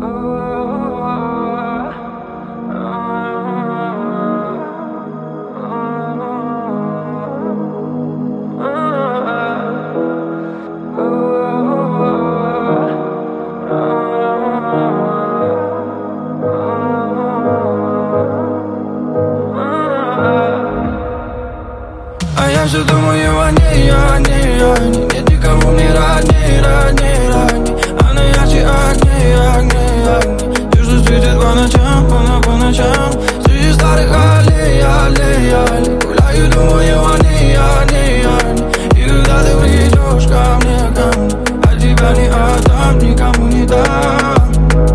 А я все думаю о ней, о ней, о ней. Нет никого мне родней, родней, родней. Она ярче огней, огней, огней. Те, что светит по ночам, по ночам. Среди старых аллей, аллей, аллей. Гуляю, думаю о ней, о ней, о ней. И когда ты придешь ко мне, а тебя не отдам, никому не дам.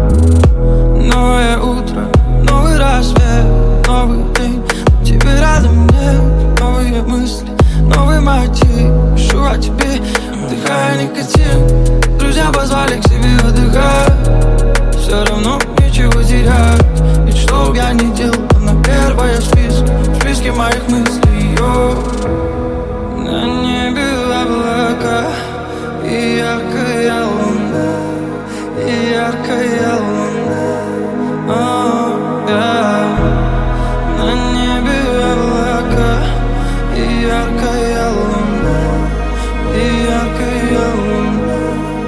Новое утро, новый рассвет, новый день. Тебе рядом нет, новые мысли, новый мотив. Пишу о тебе, вдыхая никотин. Друзья позвали к себе отдыхать. Все равно нечего терять. Ведь что б я ни делал, она первая в списке моих мыслей. На небе облака и яркая луна, и яркая луна. На небе облака и яркая луна, и яркая луна.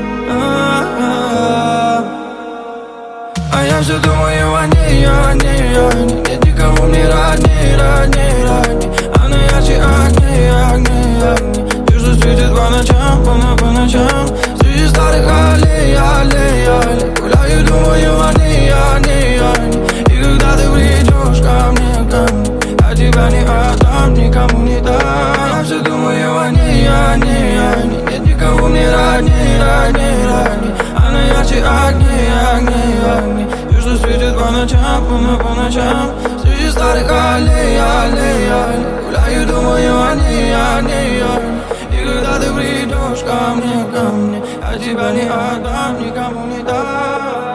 А я все думаю о ней, о ней, о ней. Нет никого мне родней, родней, родней. Она ярче огней, огней, огней. Те, что светит по ночам, по ночам. Среди старых аллей, аллей, аллей. Гуляю, думаю о ней, о ней, о ней. И когда ты придешь ко мне, а тебя не отдам, никому не дам. Я все думаю о ней, о ней, о ней. Нет никого мне родней, родней, родней. Она ярче огней, огней, огней. Те, что светит по ночам, по ночам. Среди старых аллей, аллей, аллей. Гуляю, думаю о ней, о ней, о ней. И когда ты придешь ко мне, а тебя не отдам, никому не дам.